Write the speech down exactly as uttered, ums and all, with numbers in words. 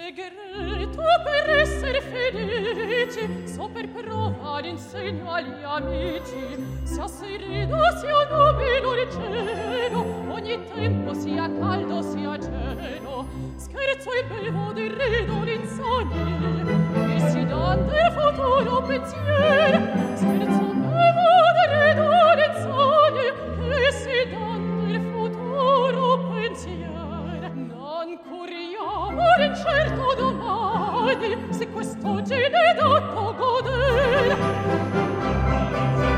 segreto per esser felici, so per provare insegno agli amici, sia sereno sia nubilo il cielo, ogni tempo sia caldo sia gelo, scherzo e bevo di rido l'insonni, e si dan del futuro pensier, scherzo bevo di rido l'insonni, e si dan del futuro pensier. Non curiamo l'incerto domani, se quest'oggi ne dato goder.